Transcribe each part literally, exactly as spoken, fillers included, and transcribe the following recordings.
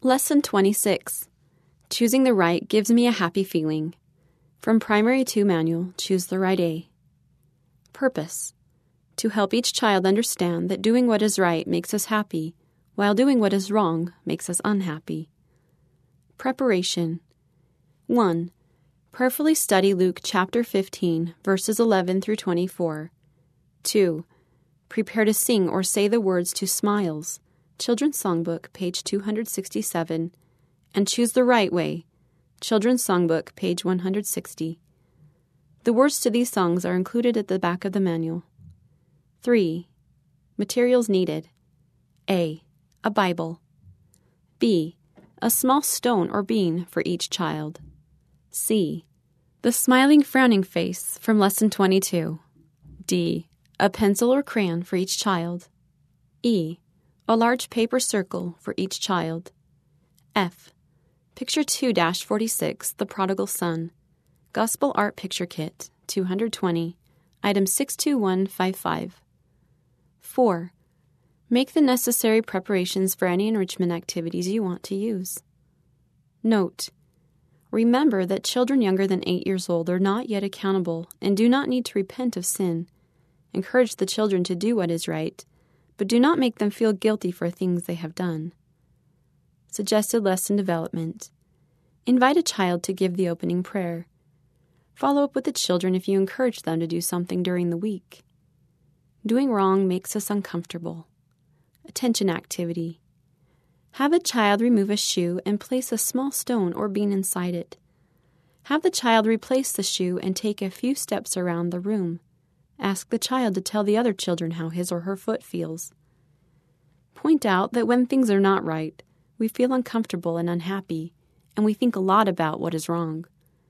Lesson twenty-six. Choosing the right gives me a happy feeling. From Primary two Manual, Choose the Right A. Purpose. To help each child understand that doing what is right makes us happy, while doing what is wrong makes us unhappy. Preparation. one. Prayerfully study Luke chapter fifteen, verses eleven through twenty-four. two. Prepare to sing or say the words to Smiles, Children's Songbook, page two hundred sixty-seven, and Choose the Right Way, Children's Songbook, page one hundred sixty. The words to these songs are included at the back of the manual. three. Materials needed. A. A Bible. B. A small stone or bean for each child. C. The smiling frowning face from Lesson twenty-two. D. A pencil or crayon for each child. E. A large paper circle for each child. F. Picture two dash forty-six, The Prodigal Son. Gospel Art Picture Kit, two hundred twenty, item six two one five five. four. Make the necessary preparations for any enrichment activities you want to use. Note: remember that children younger than eight years old are not yet accountable and do not need to repent of sin. Encourage the children to do what is right, but do not make them feel guilty for things they have done. Suggested lesson development. Invite a child to give the opening prayer. Follow up with the children if you encourage them to do something during the week. Doing wrong makes us uncomfortable. Attention activity. Have a child remove a shoe and place a small stone or bean inside it. Have the child replace the shoe and take a few steps around the room. Ask the child to tell the other children how his or her foot feels. Point out that when things are not right, we feel uncomfortable and unhappy, and we think a lot about what is wrong.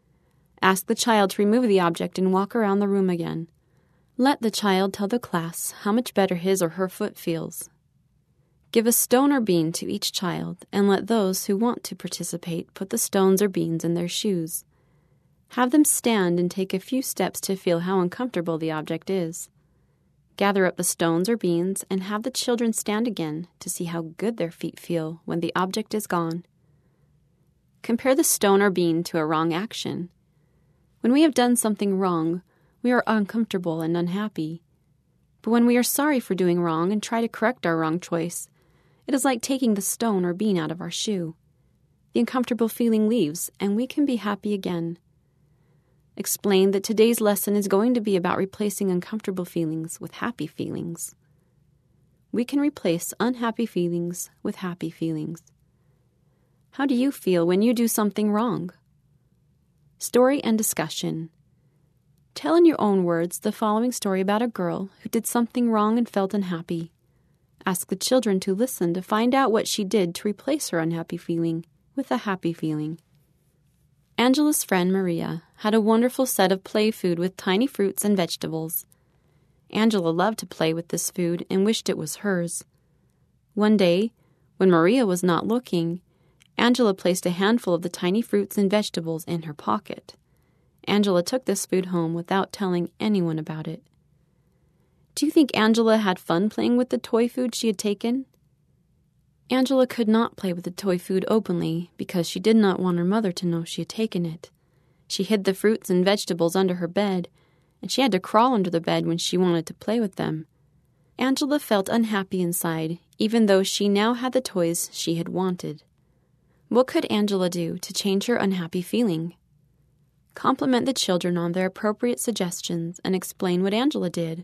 Ask the child to remove the object and walk around the room again. Let the child tell the class how much better his or her foot feels. Give a stone or bean to each child, and let those who want to participate put the stones or beans in their shoes. Have them stand and take a few steps to feel how uncomfortable the object is. Gather up the stones or beans and have the children stand again to see how good their feet feel when the object is gone. Compare the stone or bean to a wrong action. When we have done something wrong, we are uncomfortable and unhappy. But when we are sorry for doing wrong and try to correct our wrong choice, it is like taking the stone or bean out of our shoe. The uncomfortable feeling leaves, and we can be happy again. Explain that today's lesson is going to be about replacing uncomfortable feelings with happy feelings. We can replace unhappy feelings with happy feelings. How do you feel when you do something wrong? Story and discussion. Tell in your own words the following story about a girl who did something wrong and felt unhappy. Ask the children to listen to find out what she did to replace her unhappy feeling with a happy feeling. Angela's friend Maria had a wonderful set of play food with tiny fruits and vegetables. Angela loved to play with this food and wished it was hers. One day, when Maria was not looking, Angela placed a handful of the tiny fruits and vegetables in her pocket. Angela took this food home without telling anyone about it. Do you think Angela had fun playing with the toy food she had taken? Angela could not play with the toy food openly because she did not want her mother to know she had taken it. She hid the fruits and vegetables under her bed, and she had to crawl under the bed when she wanted to play with them. Angela felt unhappy inside, even though she now had the toys she had wanted. What could Angela do to change her unhappy feeling? Compliment the children on their appropriate suggestions and explain what Angela did.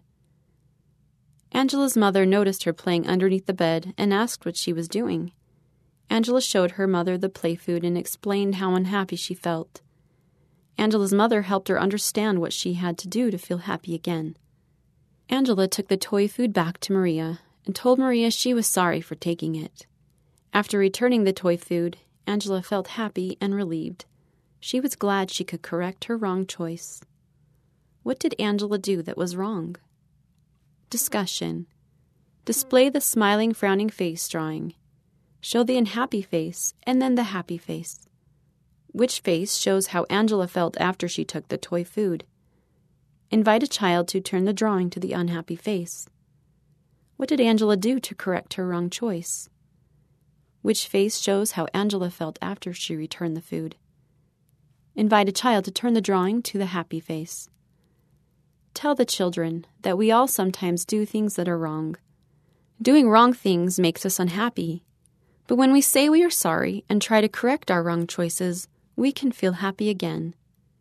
Angela's mother noticed her playing underneath the bed and asked what she was doing. Angela showed her mother the play food and explained how unhappy she felt. Angela's mother helped her understand what she had to do to feel happy again. Angela took the toy food back to Maria and told Maria she was sorry for taking it. After returning the toy food, Angela felt happy and relieved. She was glad she could correct her wrong choice. What did Angela do that was wrong? Discussion. Display the smiling, frowning face drawing. Show the unhappy face and then the happy face. Which face shows how Angela felt after she took the toy food? Invite a child to turn the drawing to the unhappy face. What did Angela do to correct her wrong choice? Which face shows how Angela felt after she returned the food. Invite a child to turn the drawing to the happy face. Tell the children that we all sometimes do things that are wrong. Doing wrong things makes us unhappy. But when we say we are sorry and try to correct our wrong choices, we can feel happy again.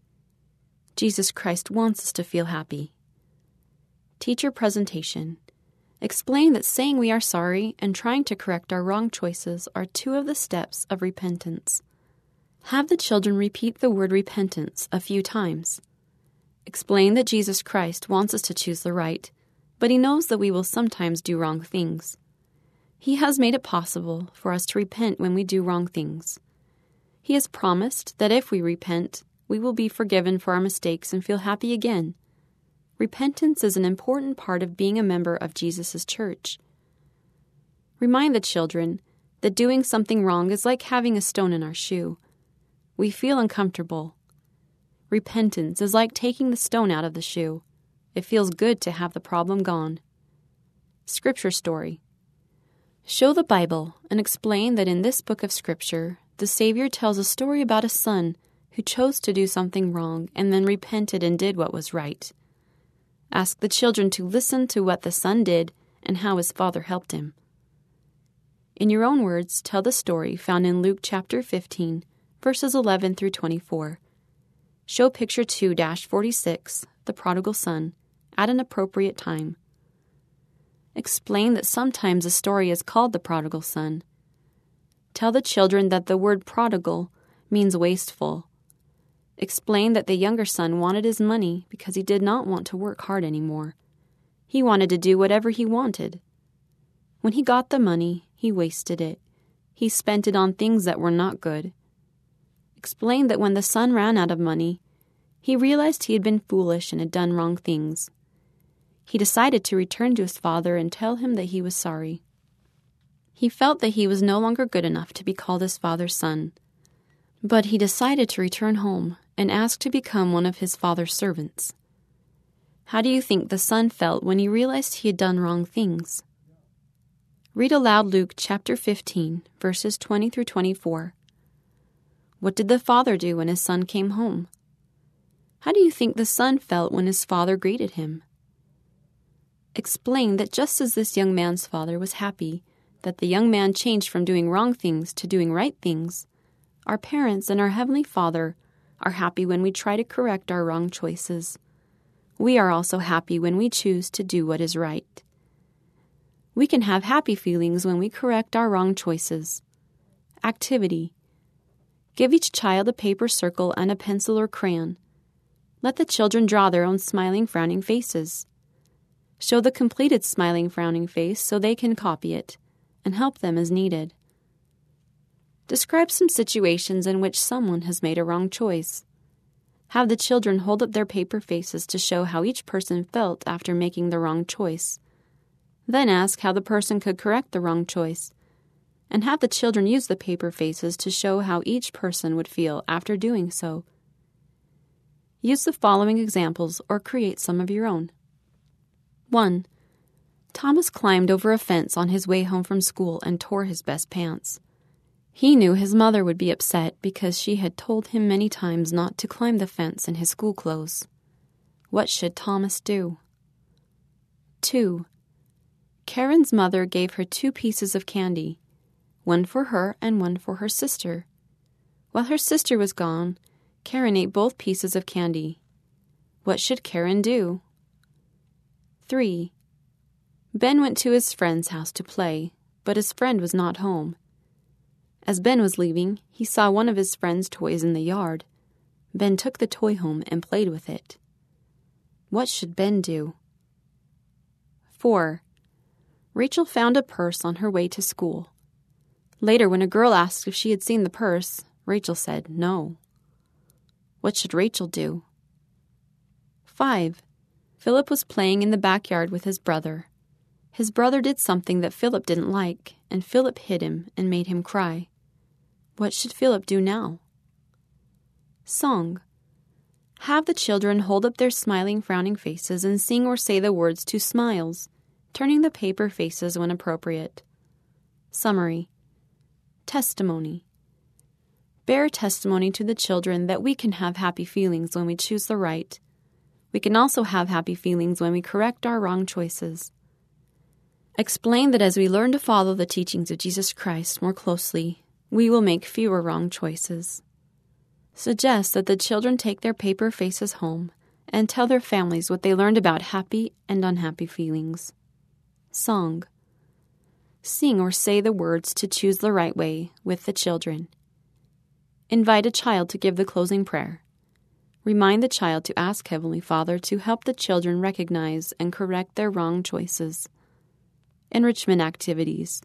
Jesus Christ wants us to feel happy. Teacher presentation. Explain that saying we are sorry and trying to correct our wrong choices are two of the steps of repentance. Have the children repeat the word repentance a few times. Explain that Jesus Christ wants us to choose the right, but he knows that we will sometimes do wrong things. He has made it possible for us to repent when we do wrong things. He has promised that if we repent, we will be forgiven for our mistakes and feel happy again. Repentance is an important part of being a member of Jesus' church. Remind the children that doing something wrong is like having a stone in our shoe. We feel uncomfortable. Repentance is like taking the stone out of the shoe. It feels good to have the problem gone. Scripture story. Show the Bible and explain that in this book of Scripture, the Savior tells a story about a son who chose to do something wrong and then repented and did what was right. Ask the children to listen to what the son did and how his father helped him. In your own words, tell the story found in Luke chapter fifteen, verses eleven through twenty-four. Show picture two dash forty-six, the prodigal son, at an appropriate time. Explain that sometimes a story is called the prodigal son. Tell the children that the word prodigal means wasteful. Explain that the younger son wanted his money because he did not want to work hard anymore. He wanted to do whatever he wanted. When he got the money, he wasted it. He spent it on things that were not good. Explain that when the son ran out of money, he realized he had been foolish and had done wrong things. He decided to return to his father and tell him that he was sorry. He felt that he was no longer good enough to be called his father's son. But he decided to return home and ask to become one of his father's servants. How do you think the son felt when he realized he had done wrong things? Read aloud Luke chapter fifteen, verses twenty through twenty-four. What did the father do when his son came home? How do you think the son felt when his father greeted him? Explain that just as this young man's father was happy that the young man changed from doing wrong things to doing right things, our parents and our Heavenly Father are happy when we try to correct our wrong choices. We are also happy when we choose to do what is right. We can have happy feelings when we correct our wrong choices. Activity. Give each child a paper circle and a pencil or crayon. Let the children draw their own smiling, frowning faces. Show the completed smiling, frowning face so they can copy it, and help them as needed. Describe some situations in which someone has made a wrong choice. Have the children hold up their paper faces to show how each person felt after making the wrong choice. Then ask how the person could correct the wrong choice, and have the children use the paper faces to show how each person would feel after doing so. Use the following examples or create some of your own. one. Thomas climbed over a fence on his way home from school and tore his best pants. He knew his mother would be upset because she had told him many times not to climb the fence in his school clothes. What should Thomas do? two. Karen's mother gave her two pieces of candy, one for her and one for her sister. While her sister was gone, Karen ate both pieces of candy. What should Karen do? three. Ben went to his friend's house to play, but his friend was not home. As Ben was leaving, he saw one of his friend's toys in the yard. Ben took the toy home and played with it. What should Ben do? four. Rachel found a purse on her way to school. Later, when a girl asked if she had seen the purse, Rachel said no. What should Rachel do? five. Philip was playing in the backyard with his brother. His brother did something that Philip didn't like, and Philip hit him and made him cry. What should Philip do now? Song. Have the children hold up their smiling, frowning faces and sing or say the words to smiles, turning the paper faces when appropriate. Summary. Testimony. Bear testimony to the children that we can have happy feelings when we choose the right. We can also have happy feelings when we correct our wrong choices. Explain that as we learn to follow the teachings of Jesus Christ more closely, we will make fewer wrong choices. Suggest that the children take their paper faces home and tell their families what they learned about happy and unhappy feelings. Song. Sing or say the words to choose the right way with the children. Invite a child to give the closing prayer. Remind the child to ask Heavenly Father to help the children recognize and correct their wrong choices. Enrichment activities.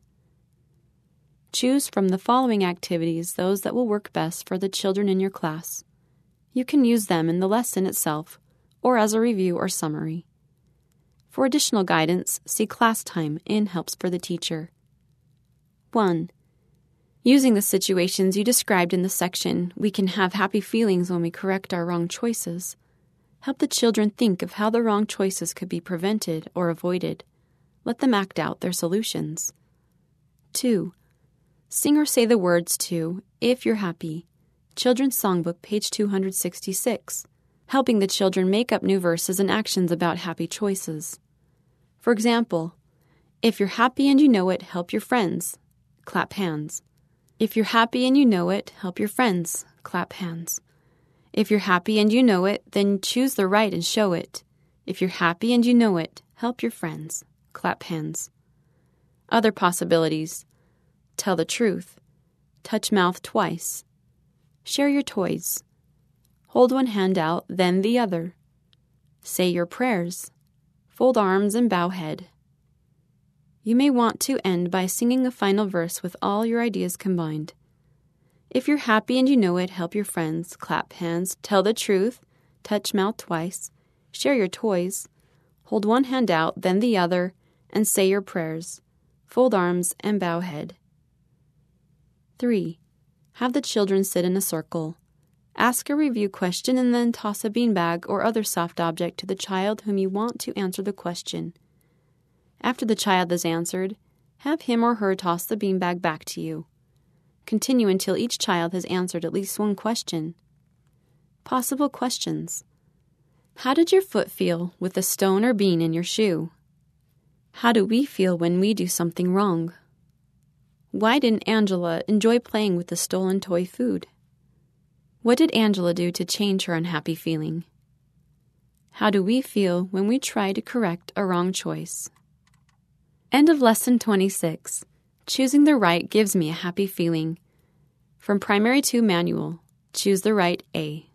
Choose from the following activities those that will work best for the children in your class. You can use them in the lesson itself or as a review or summary. For additional guidance, see Class Time in Helps for the Teacher. one. Using the situations you described in the section, we can have happy feelings when we correct our wrong choices. Help the children think of how the wrong choices could be prevented or avoided. Let them act out their solutions. two. Sing or say the words to If You're Happy, Children's Songbook, page two hundred sixty-six, helping the children make up new verses and actions about happy choices. For example, if you're happy and you know it, help your friends. Clap hands. If you're happy and you know it, help your friends. Clap hands. If you're happy and you know it, then choose the right and show it. If you're happy and you know it, help your friends. Clap hands. Other possibilities. Tell the truth. Touch mouth twice. Share your toys. Hold one hand out, then the other. Say your prayers. Fold arms and bow head. You may want to end by singing a final verse with all your ideas combined. If you're happy and you know it, help your friends, clap hands, tell the truth, touch mouth twice, share your toys, hold one hand out, then the other, and say your prayers. Fold arms and bow head. three. Have the children sit in a circle. Ask a review question and then toss a beanbag or other soft object to the child whom you want to answer the question. After the child has answered, have him or her toss the beanbag back to you. Continue until each child has answered at least one question. Possible questions. How did your foot feel with a stone or bean in your shoe? How do we feel when we do something wrong? Why didn't Angela enjoy playing with the stolen toy food? What did Angela do to change her unhappy feeling? How do we feel when we try to correct a wrong choice? End of Lesson twenty-six. Choosing the Right Gives Me a Happy Feeling. From Primary two Manual. Choose the Right A.